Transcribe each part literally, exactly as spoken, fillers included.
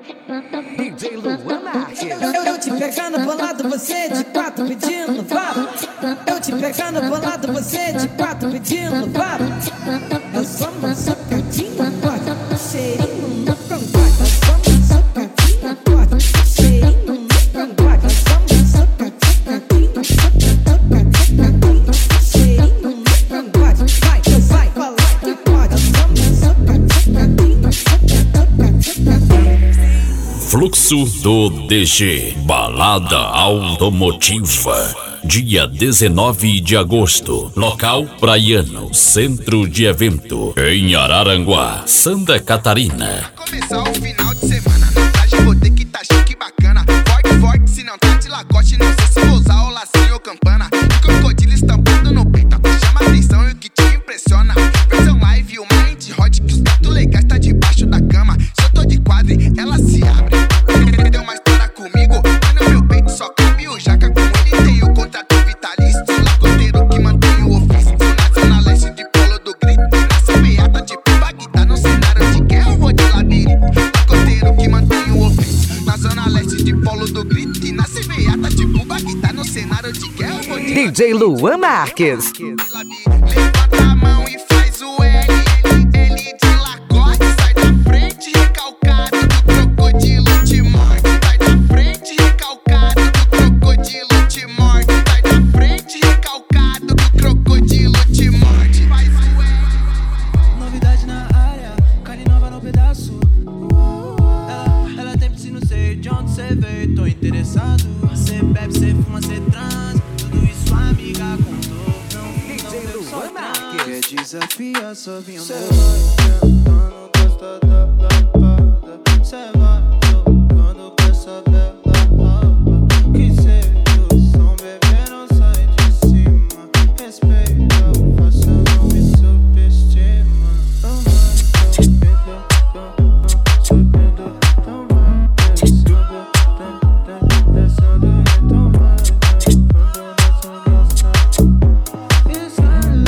D J Luan Marques. Eu, eu te pegando bolado, você de quatro pedindo vara. Eu te pegando bolado, você de quatro pedindo vara. Eu sou uma sacadinha forte, cheirinho no cangote. Eu sou uma sacadinha forte, cheirinho no cangote. Eu sou uma sacadinha, sacadinha, cheirinho no cangote. Vai, vai, falar que pode. Eu sou uma sacadinha, sacadinha. Fluxo do D G, balada automotiva, dia dezenove de agosto, local Praiano, centro de evento, em Araranguá, Santa Catarina. Começar o final de semana, na traje vou ter que tá chique bacana. Forte, forte, se não tá de lacoste, não sei se vou usar o lacinho ou campana. E crocodilo estampado no peito, chama atenção e o que te impressiona. Versão live, o mind hot, que os gatos legais tá debaixo da cama. Se eu tô de quadre, ela se abre. Deu uma história comigo, mas no meu peito só cabe o jaca. Com ele tem o contrato vitalício, lacoteiro que mantém o ofício. Na zona leste de Polo do Grito, nessa beata de Bagdá, no cenário de guerra eu vou de labirinto. Lacoteiro que mantém o ofício, na zona leste de Polo do Grito, e na beata de Bagdá, no cenário de guerra eu vou de D J Luan Marques. Levanta a mão e faz o L, ele, ele de lacote, sai da frente recalcado do crocodilo te morde. Sai da frente recalcado do crocodilo te morde. Sai da frente recalcado do crocodilo te morde. Faz o L. Novidade na área, carne nova no pedaço. Ela, ela tem piscina, não sei de onde cê veio, tô interessado. Cê bebe, cê fuma, cê transa, tudo isso a amiga contou. Não, D J Luan Marques. quer desafiar, só vinha Cê vai tentando gostar da lapada. Cê vai tocando com essa bela raba. Que seja o som, bebê, não sai de cima. Respeita o faça, não me subestima. Então vai subindo, subindo. Então vai descendo, descendo. Então vai quando nessa nossa. Isso é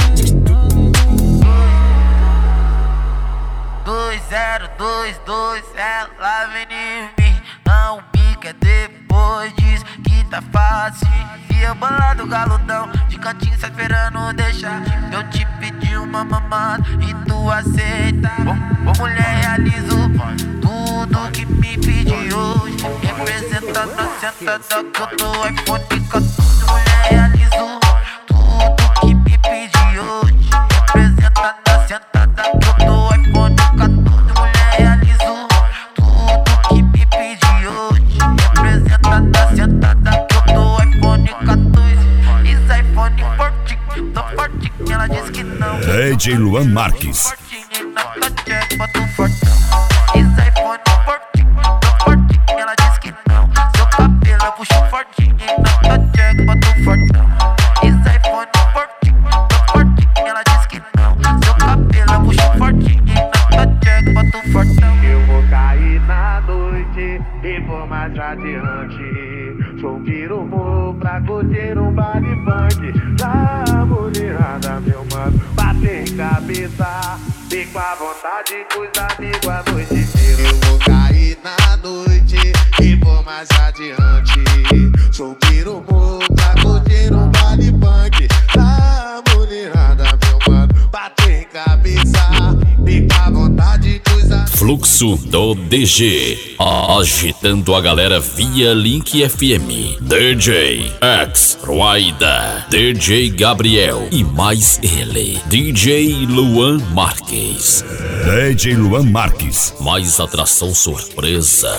dois zero dois dois, ela vem em mim. Não bica depois diz que tá fácil. E eu bolado galudão, de cantinho sai esperando deixar. Eu te pedi uma mamada e tu aceita. Bom, bom mulher, realizo tudo que me pedi hoje. Representando a sentada que eu tô iPhone quatorze. Mulher, realizo tudo que me pedi hoje. Representando a sentada que eu tô iPhone quatorze. Mulher, realizo tudo que me pedi hoje. Representando a sentada que eu tô iPhone quatorze. Isso iPhone fortinho, tô fortinho, ela diz que não. D J Luan Marques. Fortinho, não tá check, bota um fortão. Isso iPhone fortinho, tô fortinho, ela diz que não. Seu cabelo eu puxo fortinho, não tá check, bota um fortão. Isso iPhone fortinho, tô fortinho, ela diz que não. Seu cabelo eu puxo fortinho, não tá check, bota um fortão. Eu vou cair na noite e vou mais adiante. Sou um pirumu pra curtir um baile funk. Da mulherada, meu mano, bater cabeça. Fico à vontade com os amigos a noite inteira. Eu vou cair na noite e vou mais adiante. Sou um pirumu pra curtir um baile funk. Da mulherada, meu mano, bater cabeça. Fico à vontade com os amigos. Fluxo do D G, agitando a galera via Link F M. D J X Ruaida, D J Gabriel e mais ele, D J Luan Marques. D J Luan Marques, mais atração surpresa.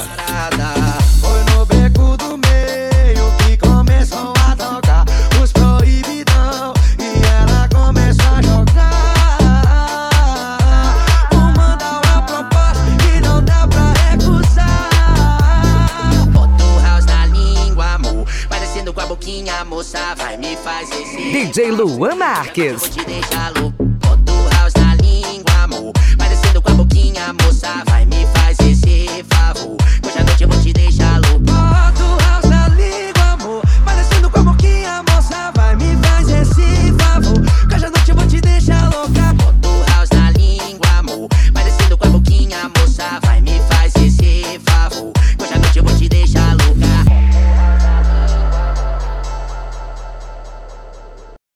Foi no beco do meio que começou a tocar os proibidão e ela começou a jogar. Vou mandar uma proposta que não dá pra recusar. Bota o house na língua, amor, vai descendo com a boquinha, moça, vai me fazer esse. D J Luan Marques. Vou te deixar louco.